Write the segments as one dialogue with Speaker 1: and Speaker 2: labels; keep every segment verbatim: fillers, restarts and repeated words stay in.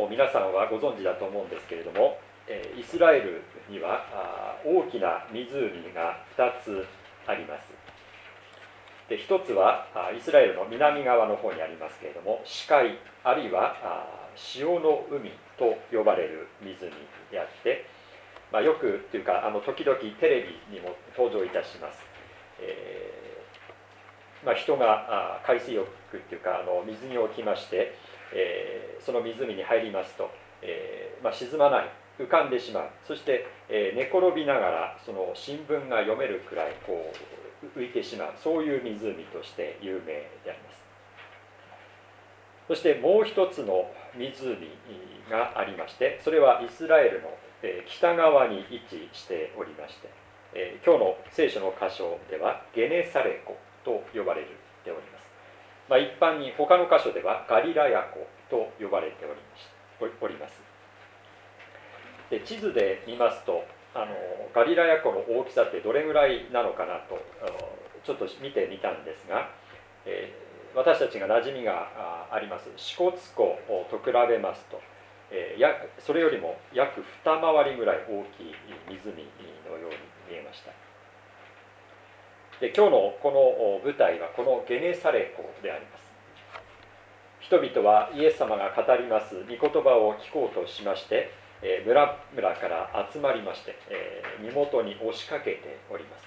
Speaker 1: も皆さんはご存知だと思うんですけれども、イスラエルには大きな湖がふたつあります。で、ひとつはイスラエルの南側の方にありますけれども、死海あるいは潮の海と呼ばれる湖であって、まあ、よくというかあの時々テレビにも登場いたします。えーまあ、人が海水浴っていうかあの水に置きまして、えー、その湖に入りますと、えーまあ、沈まない、浮かんでしまう、そして、えー、寝転びながらその新聞が読めるくらいこう浮いてしまう、そういう湖として有名であります。そしてもう一つの湖がありまして、それはイスラエルの北側に位置しておりまして、えー、今日の聖書の箇所ではゲネサレ湖と呼ばれております。まあ、一般に他の箇所ではガリラヤ湖と呼ばれておりましおります。で、地図で見ますとあのガリラヤ湖の大きさってどれぐらいなのかなとちょっと見てみたんですが、えー、私たちが馴染みがあります支笏湖と比べますと、えー、やそれよりも約二回りぐらい大きい湖のように見えました。で、今日のこの舞台はこのゲネサレ湖であります。人々はイエス様が語ります御言葉を聞こうとしまして、えー、村々から集まりまして、えー、身元に押しかけております。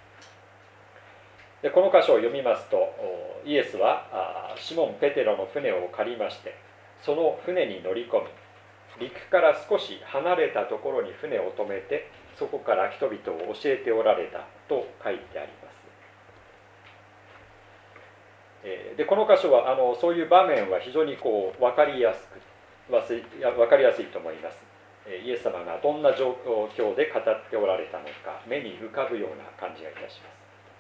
Speaker 1: で、この箇所を読みますと、イエスはシモン・ペテロの船を借りまして、その船に乗り込み、陸から少し離れたところに船を止めて、そこから人々を教えておられたと書いてあります。で、この箇所はあのそういう場面は非常にこう分かりやすく分かりやすいと思います。イエス様がどんな状況で語っておられたのか、目に浮かぶような感じがいたします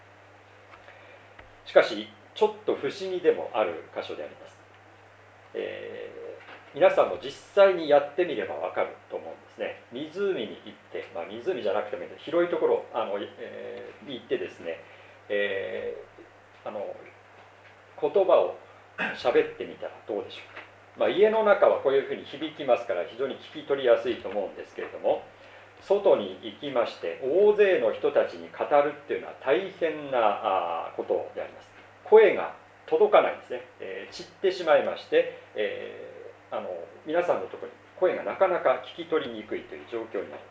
Speaker 1: 。しかしちょっと不思議でもある箇所であります。えー、皆さんも実際にやってみれば分かると思うんですね。湖に行って、まあ、湖じゃなくてもいいんです広いところあの、えー、に行ってですね、えー、あの言葉を喋ってみたらどうでしょうか。まあ、家の中はこういうふうに響きますから非常に聞き取りやすいと思うんですけれども、外に行きまして大勢の人たちに語るっていうのは大変なことであります。声が届かないんですね、えー、散ってしまいまして、えー、あの皆さんのところに声がなかなか聞き取りにくいという状況になります。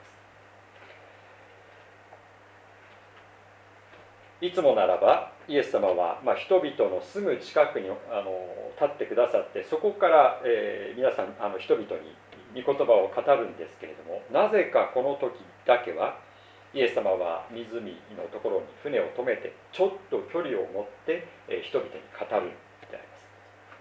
Speaker 1: いつもならばイエス様は、まあ、人々のすぐ近くにあの立ってくださって、そこから、えー、皆さんあの人々に御言葉を語るんですけれども、なぜかこの時だけはイエス様は湖のところに船を止めてちょっと距離を持って、えー、人々に語るんであります。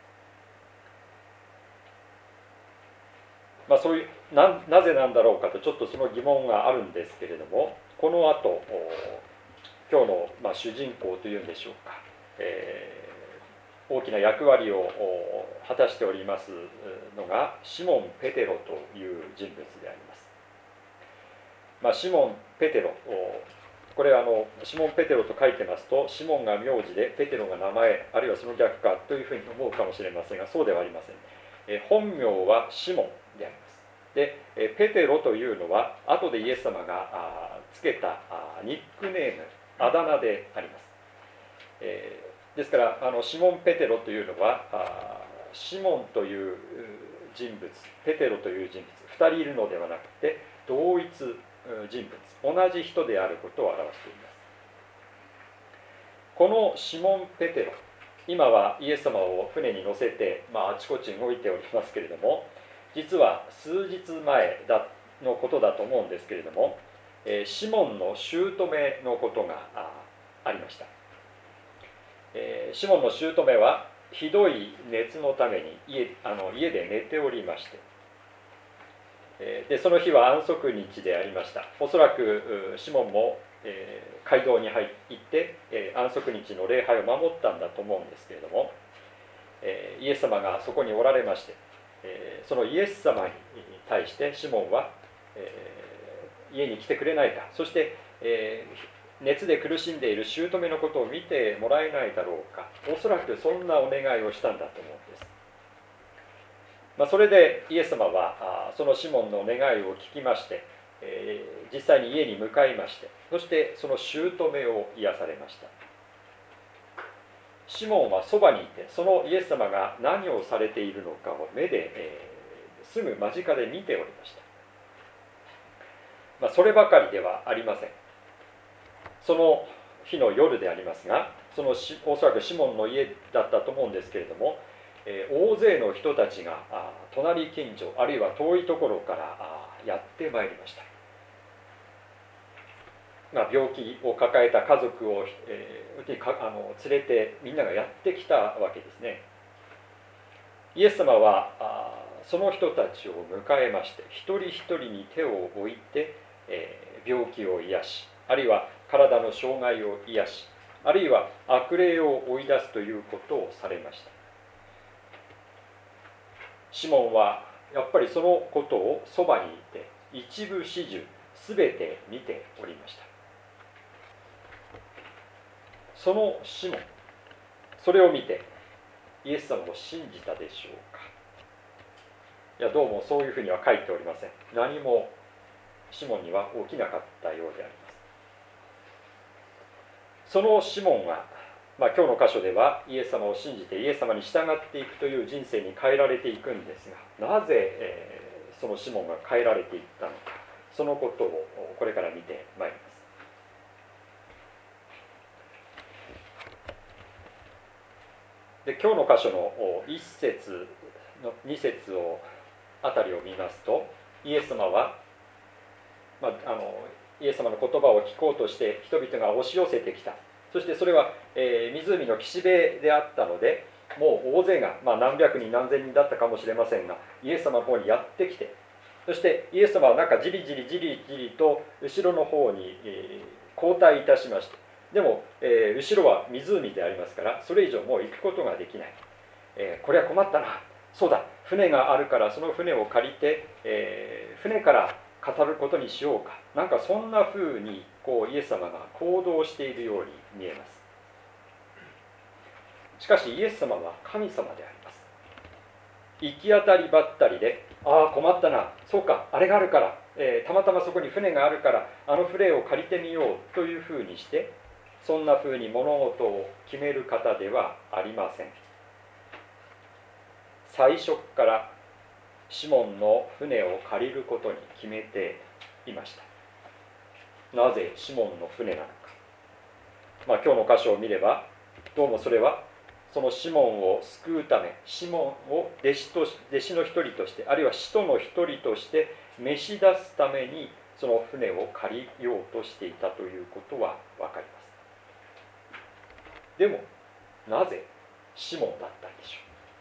Speaker 1: まあ、そういう な, なぜなんだろうかとちょっとその疑問があるんですけれども、この後今日の、まあ、主人公というんでしょうか、えー、大きな役割を果たしておりますのがシモン・ペテロという人物であります。まあ、シモン・ペテロ、これはあのシモン・ペテロと書いてますと、シモンが名字でペテロが名前、あるいはその逆かというふうに思うかもしれませんが、そうではありません。えー、本名はシモンであります。で、ペテロというのは後でイエス様がつけたニックネーム、あだ名であります。えー、ですからあのシモン・ペテロというのはシモンという人物、ペテロという人物、ふたりいるのではなくて同一人物、同じ人であることを表しています。このシモン・ペテロ、今はイエス様を船に乗せて、まあ、あちこちに動いておりますけれども、実は数日前だのことだと思うんですけれども、シモンの姑のことがありました。シモンの姑はひどい熱のために 家, あの家で寝ておりまして、でその日は安息日でありました。おそらくシモンも街道に入って安息日の礼拝を守ったんだと思うんですけれども、イエス様がそこにおられまして、そのイエス様に対してシモンは家に来てくれないか、そして、えー、熱で苦しんでいる姑のことを見てもらえないだろうか、おそらくそんなお願いをしたんだと思うんです。 まあ、それでイエス様はそのシモンの願いを聞きまして、えー、実際に家に向かいまして、そしてその姑を癒されました。シモンはそばにいて、そのイエス様が何をされているのかを目で、えー、すぐ間近で見ておりました。まあ、そればかりではありません。その日の夜でありますが、そのしおそらくシモンの家だったと思うんですけれども、えー、大勢の人たちがあ隣近所あるいは遠いところからあやってまいりました。まあ、病気を抱えた家族を、えー、かあの連れてみんながやってきたわけですね。イエス様はあその人たちを迎えまして、一人一人に手を置いて、えー、病気を癒し、あるいは体の障害を癒し、あるいは悪霊を追い出すということをされました。シモンはやっぱりそのことをそばにいて、一部始終すべて見ておりました。そのシモン、それを見てイエス様を信じたでしょうか。いや、どうもそういうふうには書いておりません。何もシモンには起きなかったようであります。そのシモンは、まあ、今日の箇所ではイエス様を信じてイエス様に従っていくという人生に変えられていくんですが、なぜ、えー、そのシモンが変えられていったのか、そのことをこれから見てまいります。で、今日の箇所のいっ節のに節をあたりを見ますと、イエス様は、まあ、あのイエス様の言葉を聞こうとして人々が押し寄せてきた。そしてそれは、えー、湖の岸辺であったので、もう大勢が、まあ、何百人何千人だったかもしれませんが、イエス様の方にやってきて、そしてイエス様はなんかじりじりじりじりと後ろの方に、えー、後退いたしました。でも、えー、後ろは湖でありますから、それ以上もう行くことができない。えー、これは困ったな。そうだ、船があるからその船を借りて、えー、船から語ることにしようか。なんかそんな風にこうイエス様が行動しているように見えます。しかしイエス様は神様であります。行き当たりばったりで、ああ困ったな、そうか、あれがあるから、えー、たまたまそこに船があるからあの船を借りてみようという風にして、そんな風に物事を決める方ではありません。最初からシモンの船を借りることに決めていました。なぜシモンの船なのか。まあ、今日の箇所を見れば、どうもそれはそのシモンを救うため、シモンを弟子とし弟子の一人として、あるいは使徒の一人として召し出すために、その船を借りようとしていたということは分かります。でもなぜシモンだったんでしょ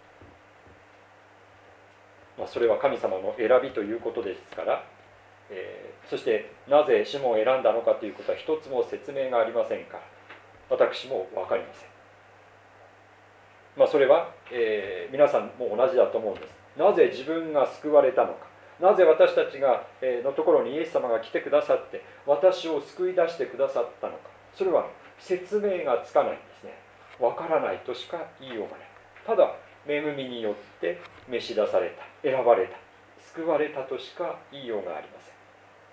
Speaker 1: う。まあ、それは神様の選びということですから、えー、そしてなぜシモンを選んだのかということは一つも説明がありませんから、私も分かりません。まあ、それは、えー、皆さんも同じだと思うんです。なぜ自分が救われたのか、なぜ私たちが、えー、のところにイエス様が来てくださって私を救い出してくださったのか、それは説明がつかないんですね。わからないとしか言いようがない。ただ恵みによって召し出された、選ばれた、救われたとしか言いようがありません。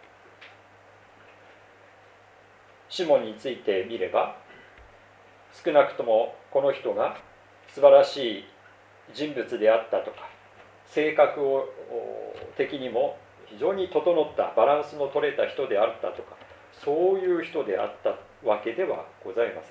Speaker 1: シモンについて見れば、少なくともこの人が素晴らしい人物であったとか、性格を的にも非常に整ったバランスの取れた人であったとか、そういう人であったわけではございません。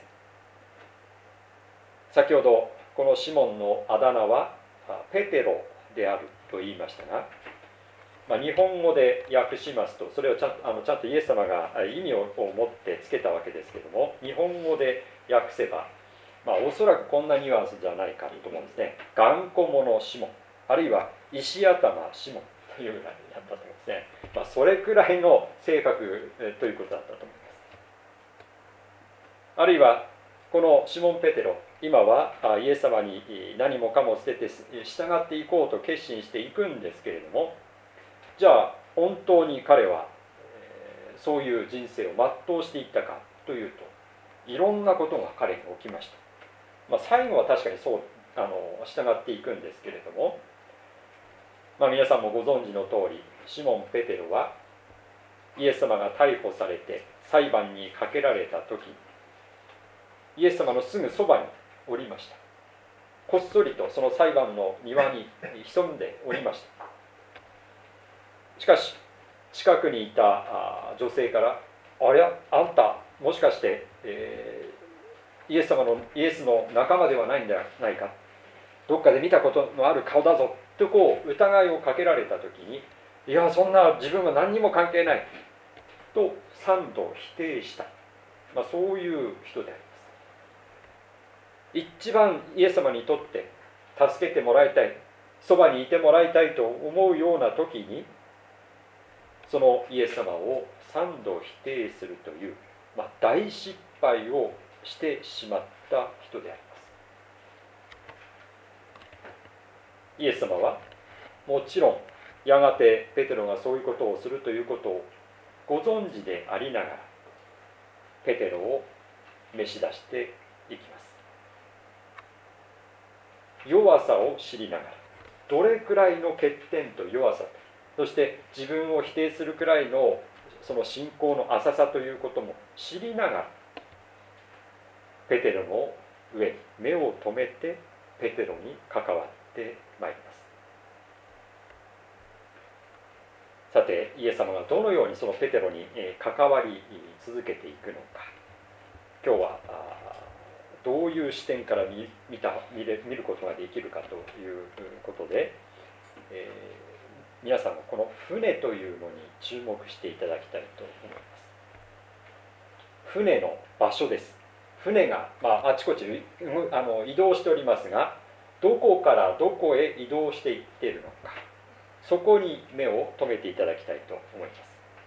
Speaker 1: 先ほどこのシモンのあだ名はペテロであると言いましたが、まあ、日本語で訳しますと、それをちゃんと、あのちゃんとイエス様が意味を持ってつけたわけですけども、日本語で訳せば、まあ、おそらくこんなニュアンスじゃないかと思うんですね。頑固者シモン、あるいは石頭シモンというぐらいだったと思うんですね。まあ、それくらいの性格ということだったと思います。あるいはこのシモン・ペテロ、今はイエス様に何もかも捨てて従っていこうと決心していくんですけれども、じゃあ本当に彼はそういう人生を全うしていったかというと、いろんなことが彼に起きました。まあ、最後は確かにそうあの従っていくんですけれども、 まあ、皆さんもご存知の通り、シモン・ペテロはイエス様が逮捕されて裁判にかけられた時、イエス様のすぐそばにおりました。こっそりとその裁判の庭に潜んでおりました。しかし近くにいた女性から「あれ、あんたもしかして、えー、イエス様のイエスの仲間ではないんじゃないか、どっかで見たことのある顔だぞ」とこう疑いをかけられた時に「いや、そんな、自分は何にも関係ない」と三度否定した、まあ、そういう人であります。一番イエス様にとって助けてもらいたい、そばにいてもらいたいと思うような時に、そのイエス様を三度否定するという、まあ、大失敗をしてしまった人であります。イエス様はもちろんやがてペテロがそういうことをするということをご存知でありながら、ペテロを召し出していきます。弱さを知りながら、どれくらいの欠点と弱さと、そして自分を否定するくらいのその信仰の浅さということも知りながら、ペテロの上に目を留めてペテロに関わってまいります。さて、イエス様がどのようにそのペテロに関わり続けていくのか、今日はどういう視点から見た見れ見ることができるかということで、えー、皆さんもこの船というのに注目していただきたいと思います。船の場所です。船が、まあ、あちこちあの移動しておりますが、どこからどこへ移動していっているのか、そこに目を留めていただきたいと思います。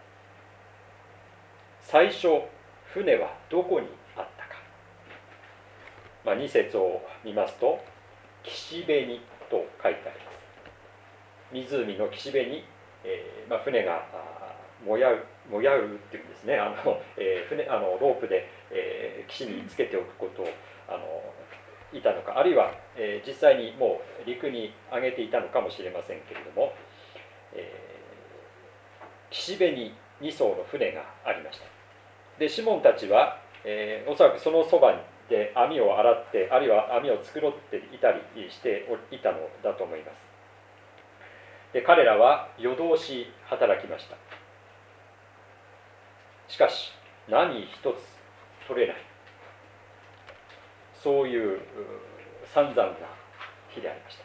Speaker 1: 最初、船はどこにあったか、まあ、に節を見ますと、岸辺にと書いてあります。湖の岸辺に、えーまあ、船がもやうもやうっていうんですね、あの、えー、船あのロープで、えー、岸につけておくことをあのいたのか、あるいは、えー、実際にもう陸に上げていたのかもしれませんけれども、えー、岸辺にに艘の船がありました。でシモンたちは、えー、おそらくそのそばで網を洗って、あるいは網を繕っていたりしていたのだと思います。で彼らは夜通し働きました。しかし何一つ取れない、そういう散々な日でありました。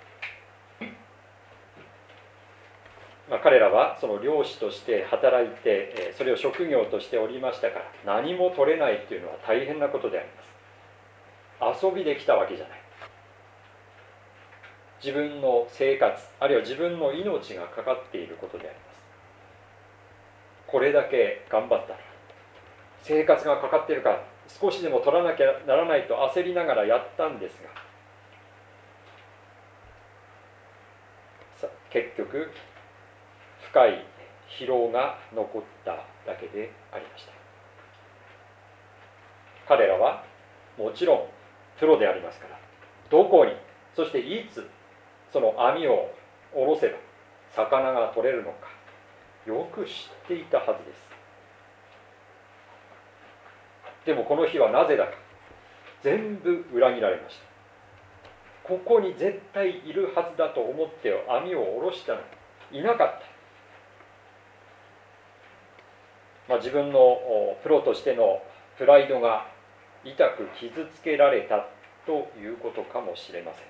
Speaker 1: まあ、彼らはその漁師として働いて、それを職業としておりましたから、何も取れないというのは大変なことであります。遊びできたわけじゃない。自分の生活、あるいは自分の命がかかっていることであります。これだけ頑張ったら、生活がかかっているから少しでも取らなきゃならないと焦りながらやったんですが、さ結局深い疲労が残っただけでありました。彼らはもちろんプロでありますから、どこに、そしていつその網を下ろせば魚が取れるのか、よく知っていたはずです。でもこの日はなぜだか、全部裏切られました。ここに絶対いるはずだと思って網を下ろしたのにいなかった。まあ、自分のプロとしてのプライドが痛く傷つけられたということかもしれません。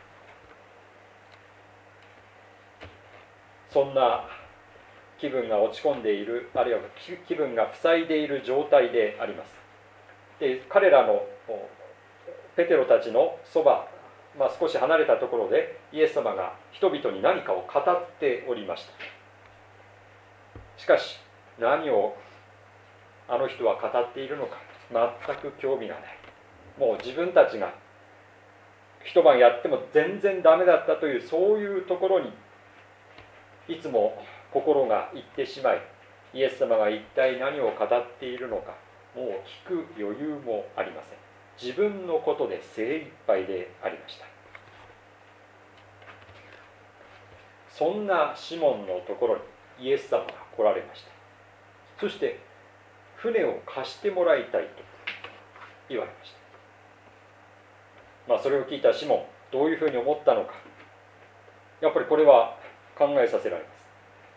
Speaker 1: そんな気分が落ち込んでいる、あるいは気分が塞いでいる状態であります。で彼らのペテロたちのそば、まあ、少し離れたところでイエス様が人々に何かを語っておりました。しかし何をあの人は語っているのか全く興味がない。もう自分たちが一晩やっても全然ダメだったという、そういうところにいつも心がいってしまい、イエス様が一体何を語っているのかもう聞く余裕もありません。自分のことで精一杯でありました。 そんなシモンのところにイエス様が来られました。そして船を貸してもらいたいと言われました。まあ、それを聞いたシモン、どういうふうに思ったのか、やっぱりこれは考えさせられます。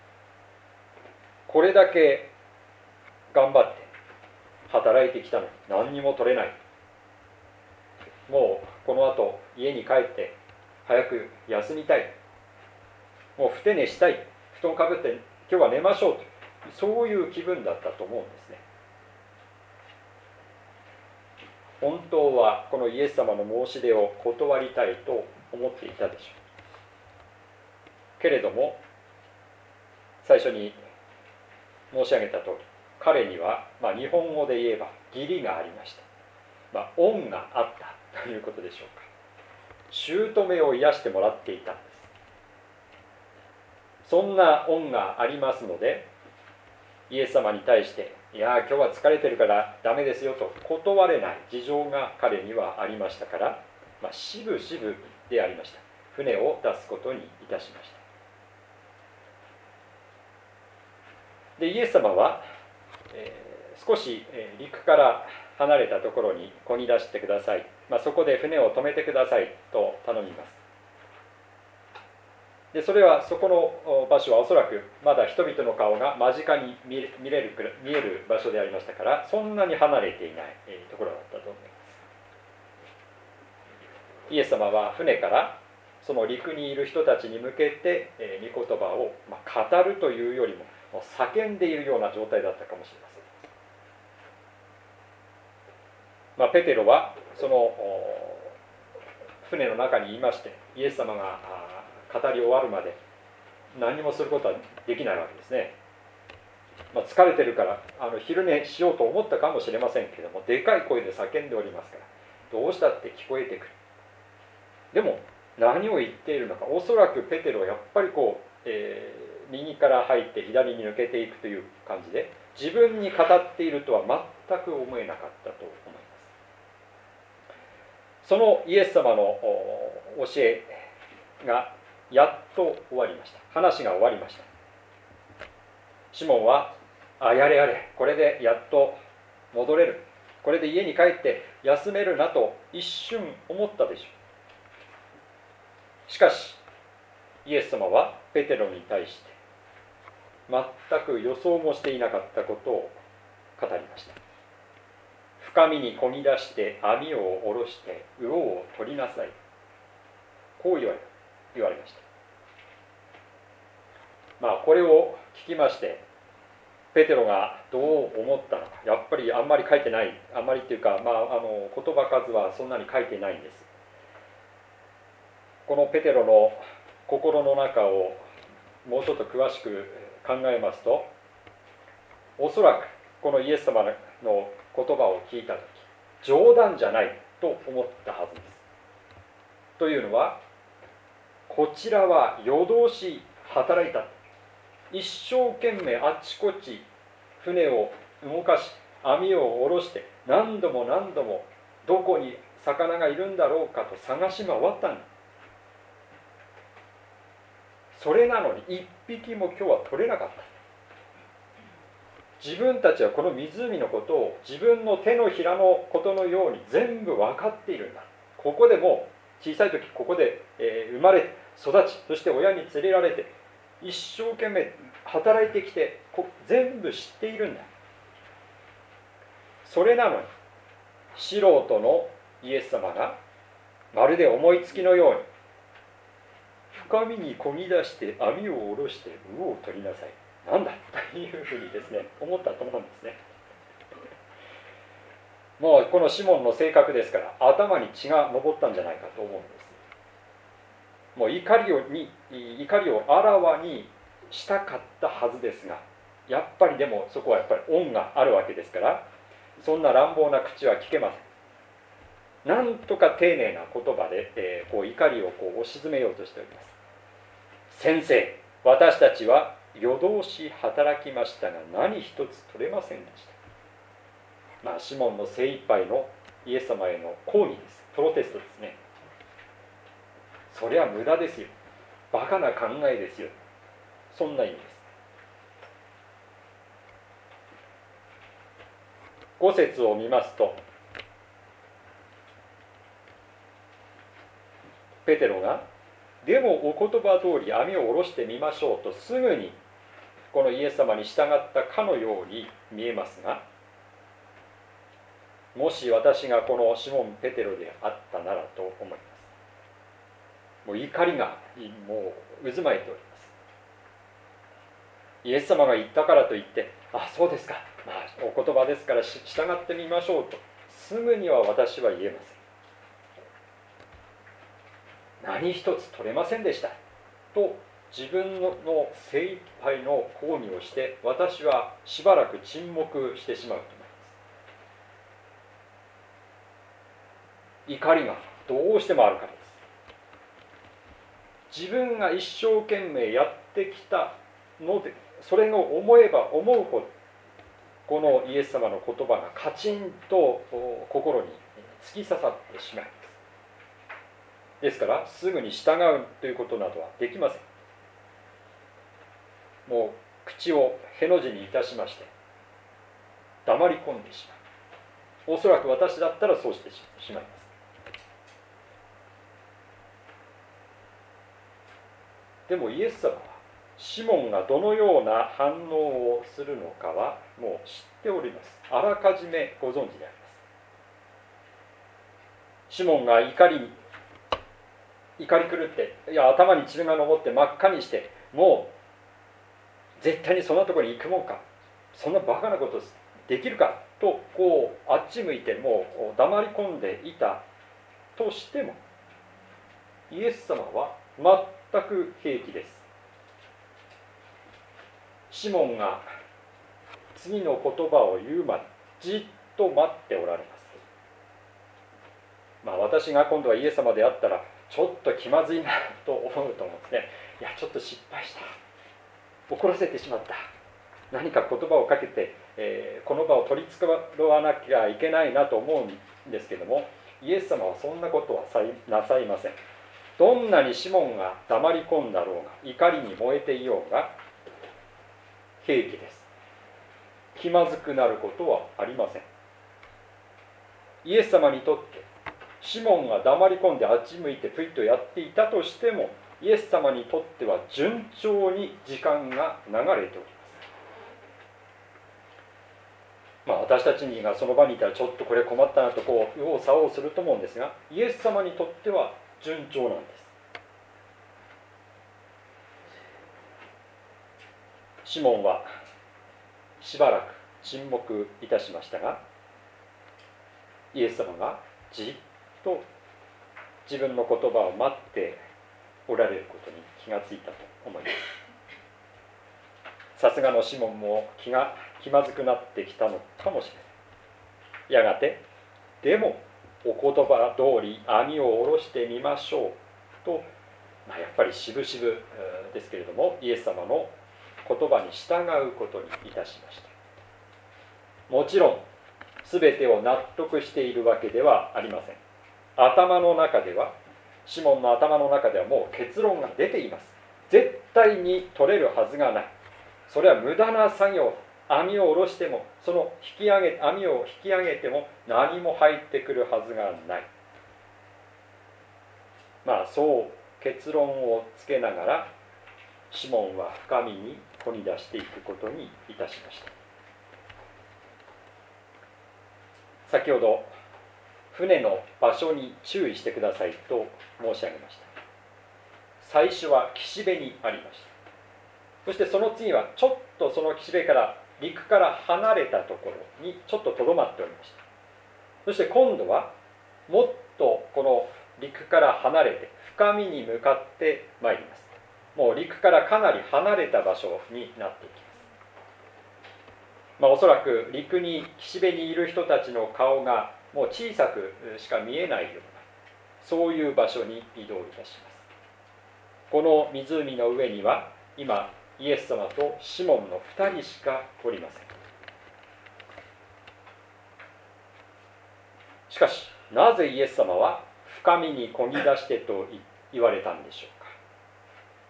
Speaker 1: これだけ頑張って働いてきたのに何にも取れない。もうこの後家に帰って早く休みたい。もうふて寝したい。布団かぶって今日は寝ましょうと、そういう気分だったと思うんですね。本当はこのイエス様の申し出を断りたいと思っていたでしょう。けれども最初に申し上げた通り、彼には、まあ、日本語で言えば義理がありました。まあ、恩があったということでしょうか。姑を癒してもらっていたんです。そんな恩がありますので、イエス様に対して「いや今日は疲れてるからダメですよ」と断れない事情が彼にはありましたから、まあ、しぶしぶでありました。船を出すことにいたしました。でイエス様は、えー、少し、えー、陸から離れたところに漕ぎ出してください、まあ、そこで船を止めてくださいと頼みます。でそれはそこの場所はおそらくまだ人々の顔が間近に見れ見れる見える場所でありましたから、そんなに離れていない、えー、ところだったと思います。イエス様は船からその陸にいる人たちに向けて、えー、御言葉を、まあ、語るというよりももう叫んでいるような状態だったかもしれません。まあ、ペテロはその船の中にいまして、イエス様が語り終わるまで何もすることはできないわけですね。まあ、疲れてるからあの昼寝しようと思ったかもしれませんけれども、でかい声で叫んでおりますから、どうしたって聞こえてくる。でも何を言っているのか、おそらくペテロはやっぱりこう、えー右から入って左に抜けていくという感じで、自分に語っているとは全く思えなかったと思います。そのイエス様の教えがやっと終わりました。話が終わりました。シモンはあやれやれ、これでやっと戻れる、これで家に帰って休めるなと一瞬思ったでしょう。しかしイエス様はペテロに対して全く予想もしていなかったことを語りました。深みに漕ぎ出して網を下ろして魚を取りなさい、こう言われ言われました。まあこれを聞きましてペテロがどう思ったのか、やっぱりあんまり書いてない、あんまりっていうか、まあ、あの言葉数はそんなに書いてないんです。このペテロの心の中をもうちょっと詳しく考えますと、おそらくこのイエス様の言葉を聞いたとき、冗談じゃないと思ったはずです。というのは、こちらは夜通し働いた、一生懸命あっちこっち船を動かし網を下ろして何度も何度もどこに魚がいるんだろうかと探し回ったんだ。それなのに一匹も今日は取れなかった。自分たちはこの湖のことを自分の手のひらのことのように全部分かっているんだ。ここでもう小さい時ここで、えー、生まれ育ち、そして親に連れられて一生懸命働いてきてこ全部知っているんだ。それなのに素人のイエス様がまるで思いつきのように深みに漕ぎ出して網を下ろして魚を取りなさい、なんだというふうにですね思ったと思うんですね。もうこのシモンの性格ですから頭に血が上ったんじゃないかと思うんです。もう怒りをに怒りをあらわにしたかったはずですが、やっぱりでもそこはやっぱり恩があるわけですから、そんな乱暴な口は聞けません。なんとか丁寧な言葉で、えー、こう怒りをこう押し詰めようとしております。先生、私たちは夜通し働きましたが何一つ取れませんでした。まあシモンの精一杯のイエス様への抗議です。プロテストですね。それは無駄ですよ。 バカな考えですよ、そんな意味です。ご節を見ますと、ペテロがでもお言葉通り網を下ろしてみましょうとすぐにこのイエス様に従ったかのように見えますが、もし私がこのシモン・ペテロであったならと思います。もう怒りがもう渦巻いております。イエス様が言ったからといって、あ、そうですか、まあ、お言葉ですから従ってみましょうとすぐには私は言えません。何一つ取れませんでしたと自分の精一杯の抗議をして、私はしばらく沈黙してしまうと思います。怒りがどうしてもあるからです。自分が一生懸命やってきたので、それを思えば思うほどこのイエス様の言葉がカチンと心に突き刺さってしまいます。ですからすぐに従うということなどはできません。もう口をへの字にいたしまして黙り込んでしまう。おそらく私だったらそうしてしまいます。でもイエス様はシモンがどのような反応をするのかはもう知っております。あらかじめご存知であります。シモンが怒りに怒り狂って、いや頭に血が上って真っ赤にして、もう絶対にそんなところに行くもんか、そんなバカなことできるかとこうあっち向いてもう黙り込んでいたとしても、イエス様は全く平気です。シモンが次の言葉を言うまでじっと待っておられます。まあ私が今度はイエス様であったらちょっと気まずいなと思うと思うんですね。いやちょっと失敗した、怒らせてしまった、何か言葉をかけて、えー、この場を取り繕わなきゃいけないなと思うんですけども、イエス様はそんなことはなさいません。どんなにシモンが黙り込んだろうが、怒りに燃えていようが平気です。気まずくなることはありません。イエス様にとってシモンが黙り込んであっち向いてプイッとやっていたとしても、イエス様にとっては順調に時間が流れております。まあ私たちがその場にいたらちょっとこれ困ったなとこう右往左往すると思うんですが、イエス様にとっては順調なんです。シモンはしばらく沈黙いたしましたが、イエス様がじっと自分の言葉を待っておられることに気がついたと思います。さすがのシモンも気が気まずくなってきたのかもしれない。やがてでもお言葉通り網を下ろしてみましょうと、まあ、やっぱりしぶしぶですけれどもイエス様の言葉に従うことにいたしました。もちろん全てを納得しているわけではありません。頭の中では、シモンの頭の中ではもう結論が出ています。絶対に取れるはずがない。それは無駄な作業。網を下ろしても、その引き上げ網を引き上げても何も入ってくるはずがない。まあそう結論をつけながら、シモンは深みに掘り出していくことにいたしました。先ほど船の場所に注意してくださいと申し上げました。最初は岸辺にありました。そしてその次はちょっとその岸辺から陸から離れたところにちょっととどまっておりました。そして今度はもっとこの陸から離れて深みに向かってまいります。もう陸からかなり離れた場所になっていきます。まあ、おそらく陸に岸辺にいる人たちの顔がもう小さくしか見えないような、そういう場所に移動いたします。この湖の上には今イエス様とシモンのふたりしかおりません。しかしなぜイエス様は深みに漕ぎ出してと言われたんでしょうか。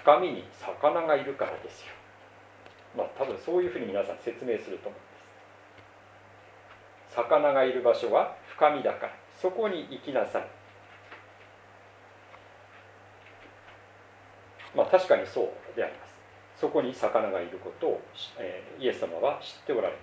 Speaker 1: 深みに魚がいるからですよ。まあ多分そういうふうに皆さん説明すると思うんです。魚がいる場所は深みだから、そこに行きなさい。まあ確かにそうであります。そこに魚がいることを、えー、イエス様は知っておられます。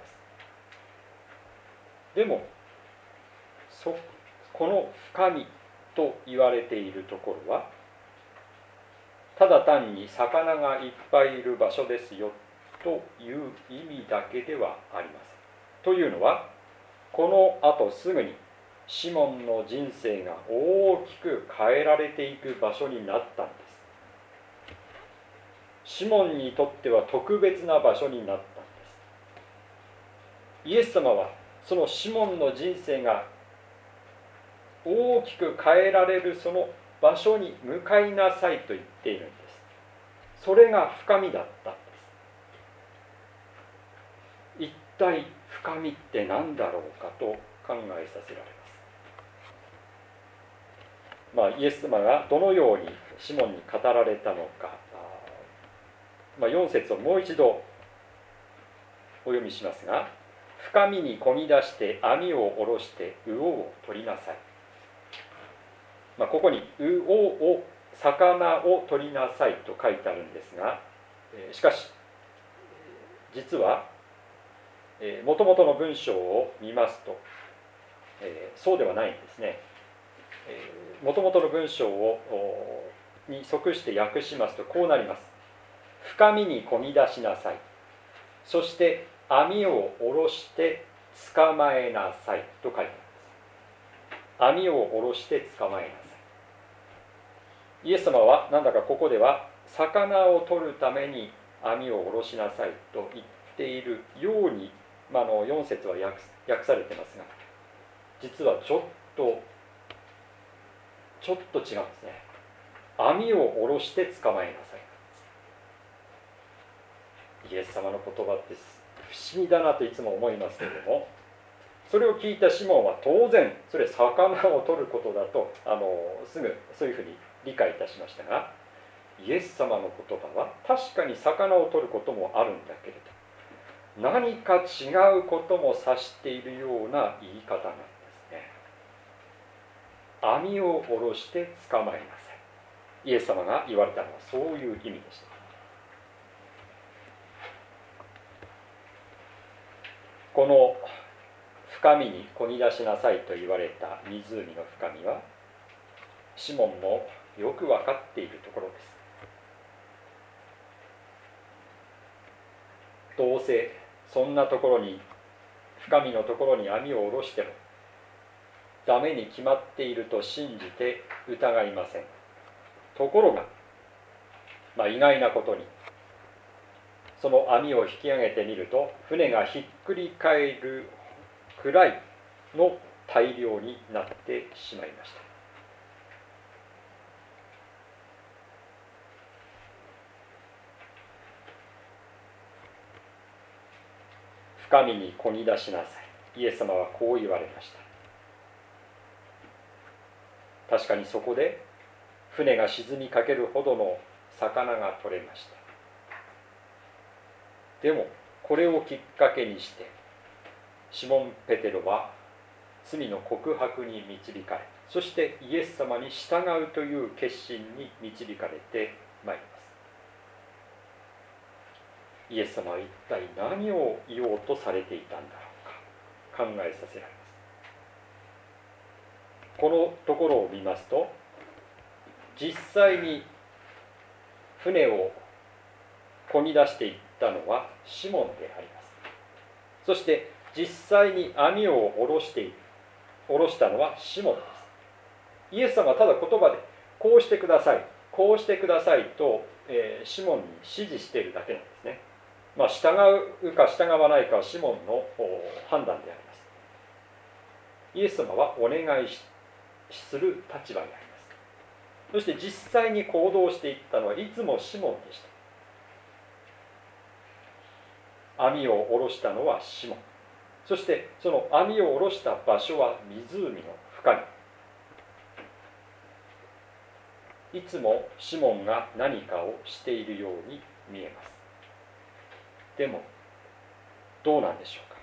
Speaker 1: でもそこの深みと言われているところは、ただ単に魚がいっぱいいる場所ですよという意味だけではありません。というのは、この後すぐにシモンの人生が大きく変えられていく場所になったんです。シモンにとっては特別な場所になったんです。イエス様はそのシモンの人生が大きく変えられるその場所に向かいなさいと言っているんです。それが深みだったんです。一体深みって何だろうかと考えさせられます。まあ、イエス様がどのようにシモンに語られたのか、まあ、よん節をもう一度お読みしますが、深みにこぎ出して網を下ろして魚を取りなさい。まあ、ここに魚を魚を取りなさいと書いてあるんですが、しかし実はもともとの文章を見ますと、えー、そうではないんですね。もともとの文章をに即して訳しますとこうなります。深みにこぎ出しなさい。そして網を下ろして捕まえなさいと書いてあります。網を下ろして捕まえなさい。イエス様はなんだかここでは魚を取るために網を下ろしなさいと言っているように、まあ、のよん節は 訳, 訳されてますが、実はちょっとちょっと違うんですね。網を下ろして捕まえなさい。イエス様の言葉って不思議だなといつも思いますけれども、それを聞いたシモンは当然それ魚を取ることだとあのすぐそういうふうに理解いたしましたが、イエス様の言葉は確かに魚を取ることもあるんだけれど、何か違うことも指しているような言い方なんですね。網を下ろして捕まえなさい。イエス様が言われたのはそういう意味でした。この深みにこぎ出しなさいと言われた湖の深みは、シモンもよく分かっているところです。どうせそんなところに、深みのところに網を下ろしてもダメに決まっていると信じて疑いません。ところが、まあ、意外なことにその網を引き上げてみると、船がひっくり返るくらいの大量になってしまいました。深みにこぎ出しなさい。イエス様はこう言われました。確かにそこで船が沈みかけるほどの魚が取れました。でもこれをきっかけにしてシモン・ペテロは罪の告白に導かれ、そしてイエス様に従うという決心に導かれてまいります。イエス様は一体何を言おうとされていたんだろうか、考えさせられます。このところを見ますと、実際に船をこぎ出していったのはシモンであります。そして実際に網を下ろして下ろしたのはシモンです。イエス様はただ言葉でこうしてください、こうしてくださいと、えー、シモンに指示しているだけなんですね。まあ、従うか従わないかはシモンの判断であります。イエス様はお願いしする立場にあります。そして実際に行動していったのはいつもシモンでした。網を下ろしたのはシモン。そしてその網を下ろした場所は湖の深み。 いつもシモンが何かをしているように見えます。でもどうなんでしょうか。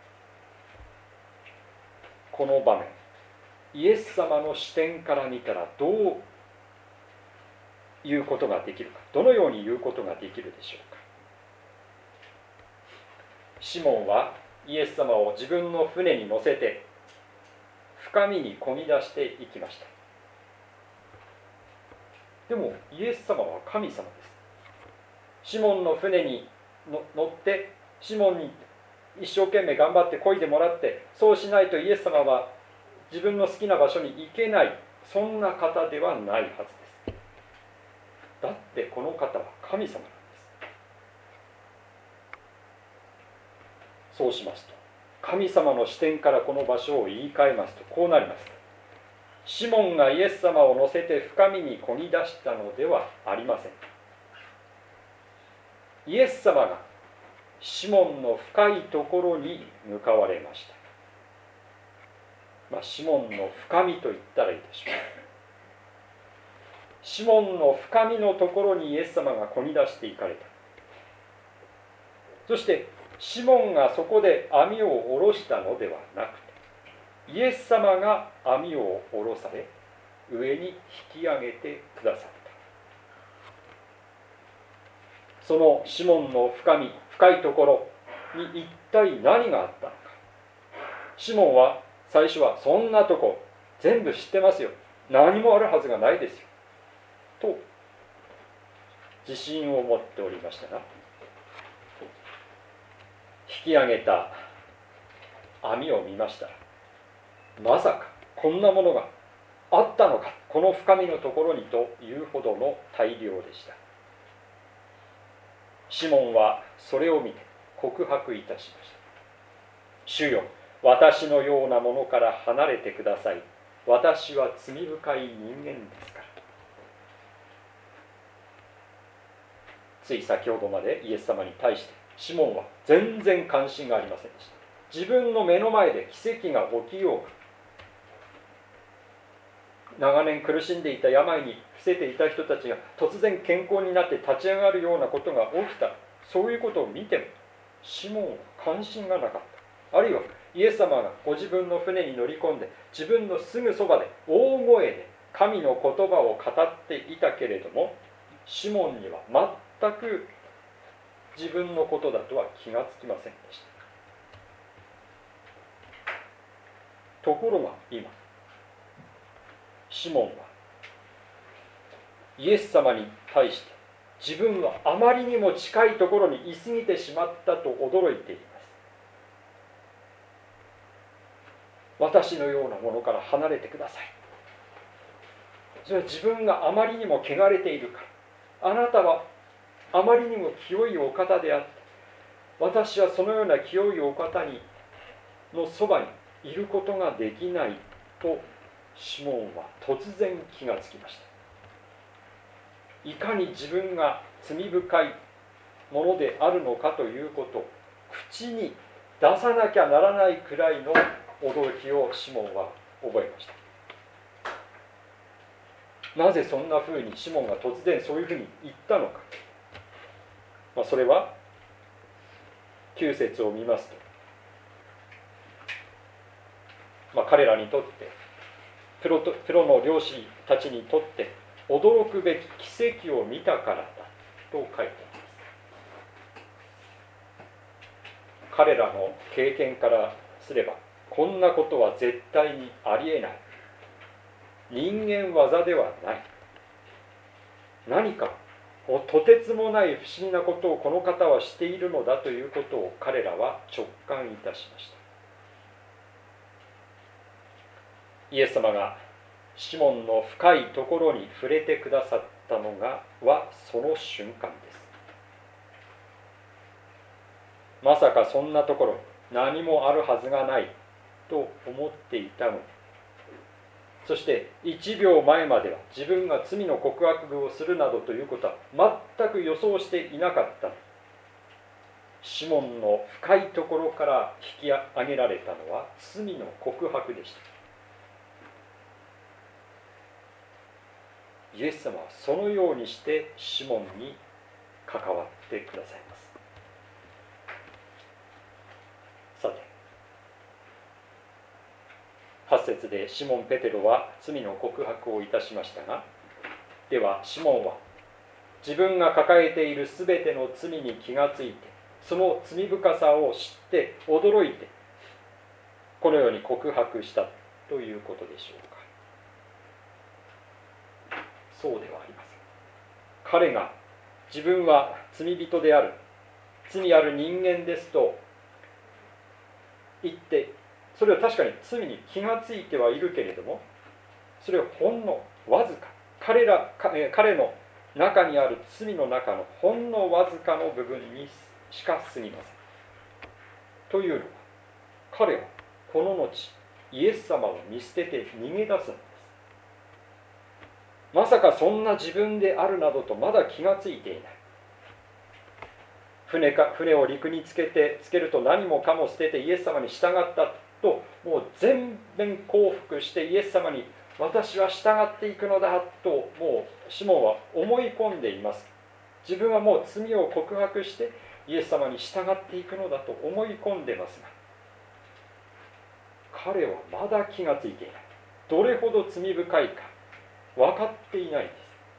Speaker 1: この場面、イエス様の視点から見たらどう言うことができるか、どのように言うことができるでしょうか。シモンはイエス様を自分の船に乗せて深みに漕ぎ出していきました。でもイエス様は神様です。シモンの船に乗ってシモンに一生懸命頑張って漕いでもらって、そうしないとイエス様は自分の好きな場所に行けない、そんな方ではないはずです。だってこの方は神様なんです。そうしますと、神様の視点からこの場所を言い換えますとこうなります。シモンがイエス様を乗せて深みに漕ぎ出したのではありません。イエス様がシモンの深いところに向かわれました。まあ、シモンの深みと言ったらいいでしょう。シモンの深みのところにイエス様が漕ぎ出していかれた。そしてシモンがそこで網を下ろしたのではなくて、イエス様が網を下ろされ上に引き上げてくださった。そのシモンの深み、深いところに一体何があったのか。シモンは最初はそんなとこ全部知ってますよ、何もあるはずがないですよと自信を持っておりましたが、引き上げた網を見ましたら、まさかこんなものがあったのか、この深みのところにというほどの大量でした。シモンはそれを見て告白いたしました。主よ、私のようなものから離れてください。私は罪深い人間ですから。つい先ほどまでイエス様に対してシモンは全然関心がありませんでした。自分の目の前で奇跡が起きようが、長年苦しんでいた病に伏せていた人たちが突然健康になって立ち上がるようなことが起きた、そういうことを見てもシモンは関心がなかった。あるいはイエス様がご自分の船に乗り込んで自分のすぐそばで大声で神の言葉を語っていたけれども、シモンには全く自分のことだとは気がつきませんでした。ところが今、シモンはイエス様に対して自分はあまりにも近いところにいすぎてしまったと驚いています。私のようなものから離れてください。それは自分があまりにも汚れているから。あなたはあまりにも清いお方であって、私はそのような清いお方にのそばにいることができないとシモンは突然気がつきました。いかに自分が罪深いものであるのかということを口に出さなきゃならないくらいの驚きをシモンは覚えました。なぜそんなふうにシモンが突然そういうふうに言ったのか、まあ、それはきゅう節を見ますと、まあ、彼らにとってプロとプロの漁師たちにとって驚くべき奇跡を見たからだと書いてあります。彼らの経験からすればこんなことは絶対にありえない、人間業ではない、何かとてつもない不思議なことをこの方はしているのだということを彼らは直感いたしました。イエス様がシモンの深いところに触れてくださったのがはその瞬間です。まさかそんなところに何もあるはずがないと思っていたのに、そしていちびょうまえまでは自分が罪の告白をするなどということは全く予想していなかった。シモンの深いところから引き上げられたのは罪の告白でした。 イエス様はそのようにしてシモンに関わってくださいます。さて、はち節でシモン・ペテロは罪の告白をいたしましたが、ではシモンは自分が抱えているすべての罪に気がついて、その罪深さを知って驚いて、このように告白したということでしょうか。そうではありません。彼が自分は罪人である、罪ある人間ですと言って、それは確かに罪に気がついてはいるけれども、それはほんのわずか、彼ら彼の中にある罪の中のほんのわずかの部分にしか過ぎません。というのは、彼はこの後イエス様を見捨てて逃げ出すのです。まさかそんな自分であるなどとまだ気がついていない。船か船を陸につけてつけると何もかも捨ててイエス様に従ったと、もう全面降伏してイエス様に私は従っていくのだと、もうシモンは思い込んでいます。自分はもう罪を告白してイエス様に従っていくのだと思い込んでますが、彼はまだ気がついていない。どれほど罪深いか分かっていないです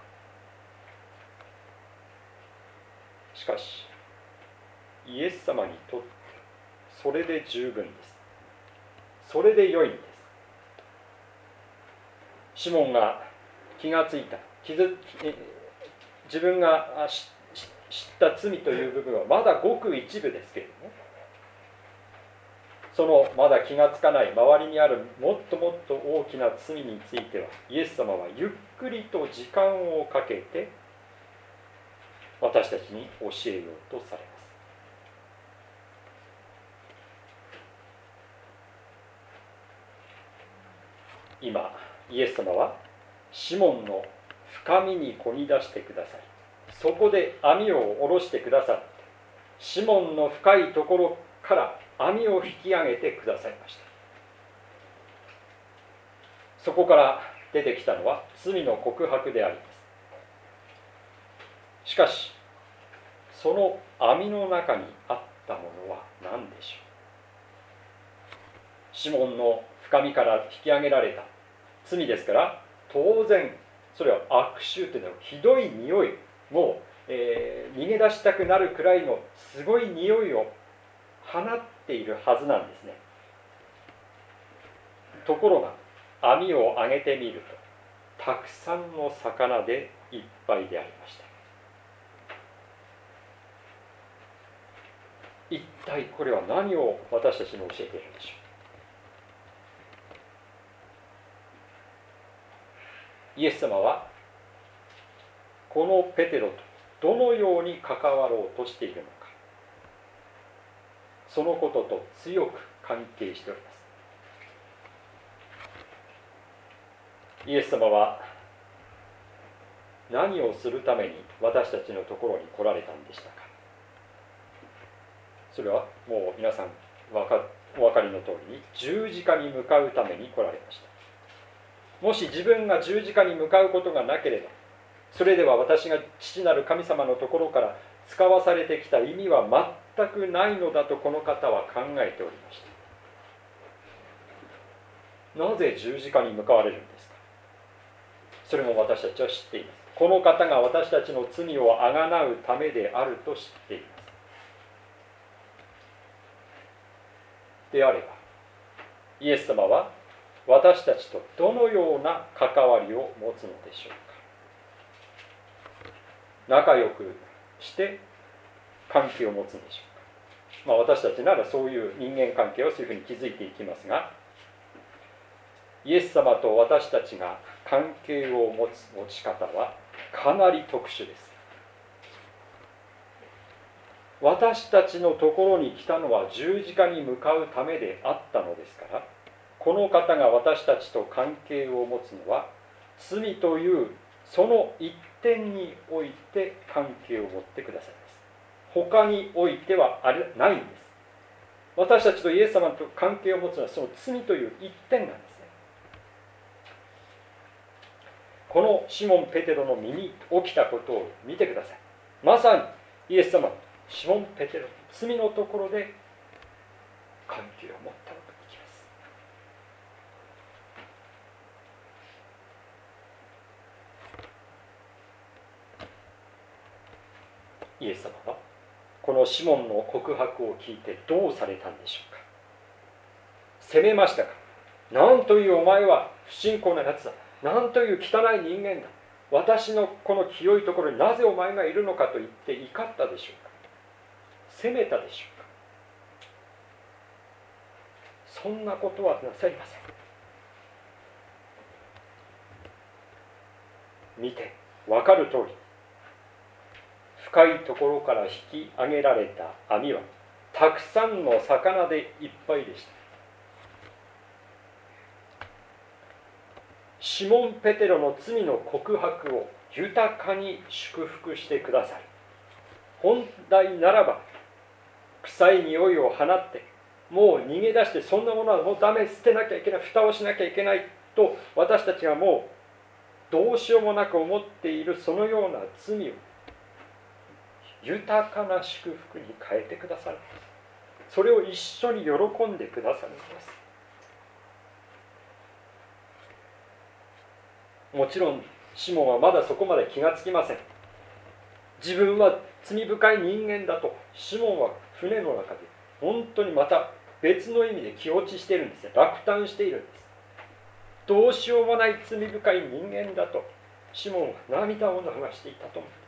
Speaker 1: 。しかしイエス様にとってそれで十分です。それで良いんです。シモンが気がついた、気づ自分が知った罪という部分はまだごく一部ですけれども、そのまだ気がつかない周りにあるもっともっと大きな罪については、イエス様はゆっくりと時間をかけて私たちに教えようとされます。今イエス様はシモンの深みにこぎ出してください、そこで網を下ろしてくださって、シモンの深いところから網を引き上げてくださいました。そこから出てきたのは罪の告白であります。しかしその網の中にあったものは何でしょう。シモンの深みから引き上げられた罪ですから、当然それは悪臭というのはひどい匂い、もう、えー、逃げ出したくなるくらいのすごい匂いを放っているはずなんですね。ところが網を上げてみると、たくさんの魚でいっぱいでありました。一体これは何を私たちに教えているんでしょう。イエス様はこのペテロとどのように関わろうとしているのか、そのことと強く関係しております。イエス様は何をするために私たちのところに来られたんでしたか。それはもう皆さんお分かりの通りに十字架に向かうために来られました。もし自分が十字架に向かうことがなければ、それでは私が父なる神様のところから使わされてきた意味は全くないのだとこの方は考えておりました。なぜ十字架に向かわれるんですか。それも私たちは知っています。この方が私たちの罪をあがなうためであると知っています。であればイエス様は私たちとどのような関わりを持つのでしょうか。仲良くして関係を持つんでしょうか。まあ、私たちならそういう人間関係をそういうふうに築いていきますが、イエス様と私たちが関係を持つ持ち方はかなり特殊です。私たちのところに来たのは十字架に向かうためであったのですから、この方が私たちと関係を持つのは罪というその一点において関係を持ってくださいます。他においてはあれないんです。私たちとイエス様と関係を持つのはその罪という一点なんですね。 このシモン・ペテロの身に起きたことを見てください。まさにイエス様、シモン・ペテロの罪のところで関係を持ったのができます。イエス様はこのシモンの告白を聞いてどうされたんでしょうか。責めましたか。なんというお前は不信仰なやつだ、なんという汚い人間だ、私のこの清いところになぜお前がいるのかと言って怒ったでしょうか。責めたでしょうか。そんなことはなさいません。見て分かる通り、深いところから引き上げられた網はたくさんの魚でいっぱいでした。シモン・ペテロの罪の告白を豊かに祝福してくださる。本来ならば臭い匂いを放ってもう逃げ出して、そんなものはもうダメ、捨てなきゃいけない、蓋をしなきゃいけないと私たちがもうどうしようもなく思っているそのような罪を豊かな祝福に変えてくださる。それを一緒に喜んでくださるのです。もちろんシモンはまだそこまで気がつきません。自分は罪深い人間だとシモンは船の中で本当にまた別の意味で気落ちしているんですね。落胆しているんです。どうしようもない罪深い人間だとシモンは涙を流していたと思うんです。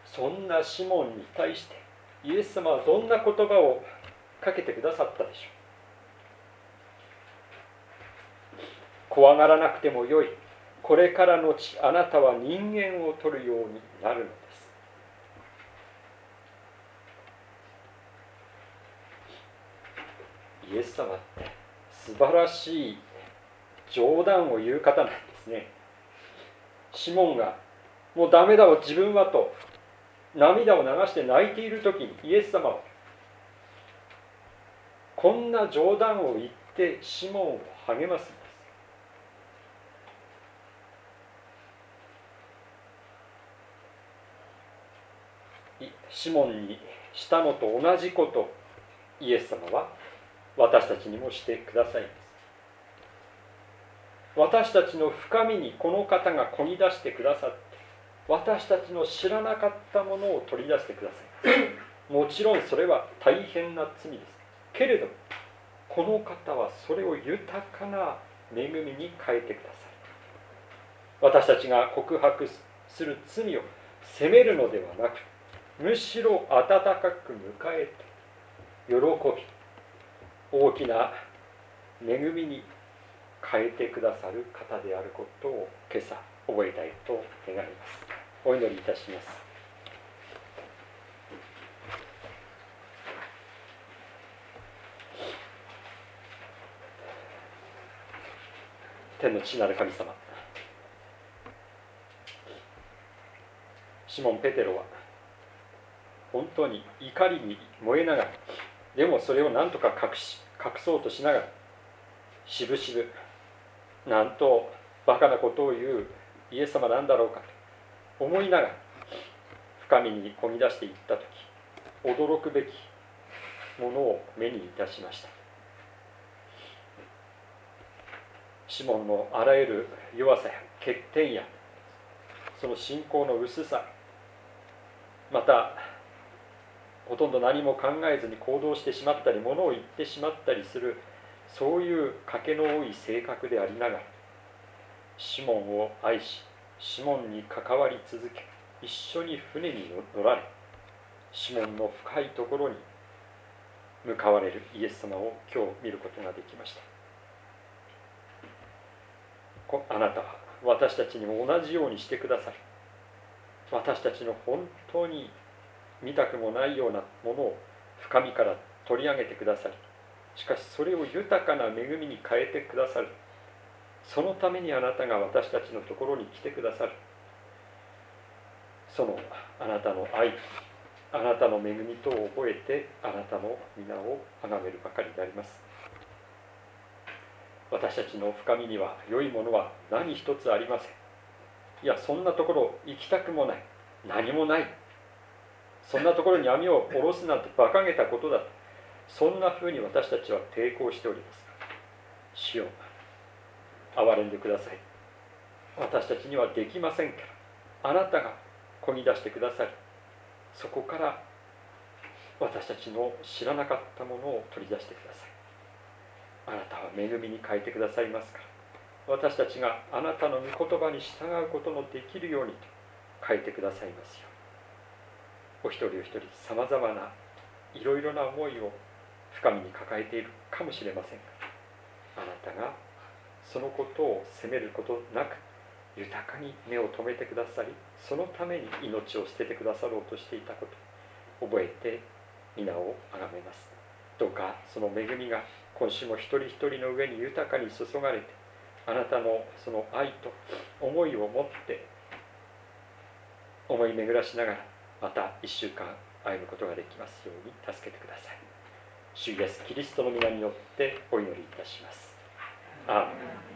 Speaker 1: そんなシモンに対してイエス様はどんな言葉をかけてくださったでしょう。怖がらなくてもよい。これからのちあなたは人間を取るようになるのです。イエス様って素晴らしい冗談を言う方なんですね。シモンがもうダメだわ自分はと涙を流して泣いている時にイエス様はこんな冗談を言ってシモンを励ますんです。シモンにしたのと同じことをイエス様は私たちにもしてくださいます。私たちの深みにこの方がこぎ出してくださって、私たちの知らなかったものを取り出してください。もちろんそれは大変な罪ですけれども、この方はそれを豊かな恵みに変えてください。私たちが告白する罪を責めるのではなく、むしろ温かく迎えて喜び大きな恵みに変えてくださる方であることを今朝覚えたいと願います。お祈りいたします。天の父なる神様、シモン・ペテロは本当に怒りに燃えながら、でもそれを何とか隠し隠そうとしながら、しぶしぶなんとバカなことを言うイエス様なんだろうかと思いながら深みにこぎ出していったとき、驚くべきものを目にいたしました。シモンのあらゆる弱さや欠点やその信仰の薄さ、またほとんど何も考えずに行動してしまったり物を言ってしまったりする、そういう賭けの多い性格でありながらシモンを愛し、シモンに関わり続け、一緒に船に乗られ、シモンの深いところに向かわれるイエス様を今日見ることができました。あなたは私たちにも同じようにしてくださる。私たちの本当に見たくもないようなものを深みから取り上げてくださり、しかしそれを豊かな恵みに変えてくださる。そのためにあなたが私たちのところに来てくださる。そのあなたの愛、あなたの恵みとを覚えてあなたの皆を崇めるばかりであります。 私たちの深みには良いものは何一つありません。いや、そんなところ行きたくもない、何もない、そんなところに網を下ろすなんて馬鹿げたことだと、そんなふうに私たちは抵抗しておりますが、主よ、憐れんでください。私たちにはできませんから、あなたがこぎ出してくださり、そこから私たちの知らなかったものを取り出してください。あなたは恵みに変えてくださいますから、私たちがあなたの御言葉に従うことのできるようにと変えてくださいますように。お一人お一人さまざまないろいろな思いを深みに抱えているかもしれませんが、あなたがそのことを責めることなく豊かに目を留めてくださり、そのために命を捨ててくださろうとしていたことを覚えて皆をあがめます。どうかその恵みが今週も一人一人の上に豊かに注がれて、あなたのその愛と思いを持って思い巡らしながらまた一週間歩むことができますように助けてください。主イエスキリストの皆によってお祈りいたします。アーメン。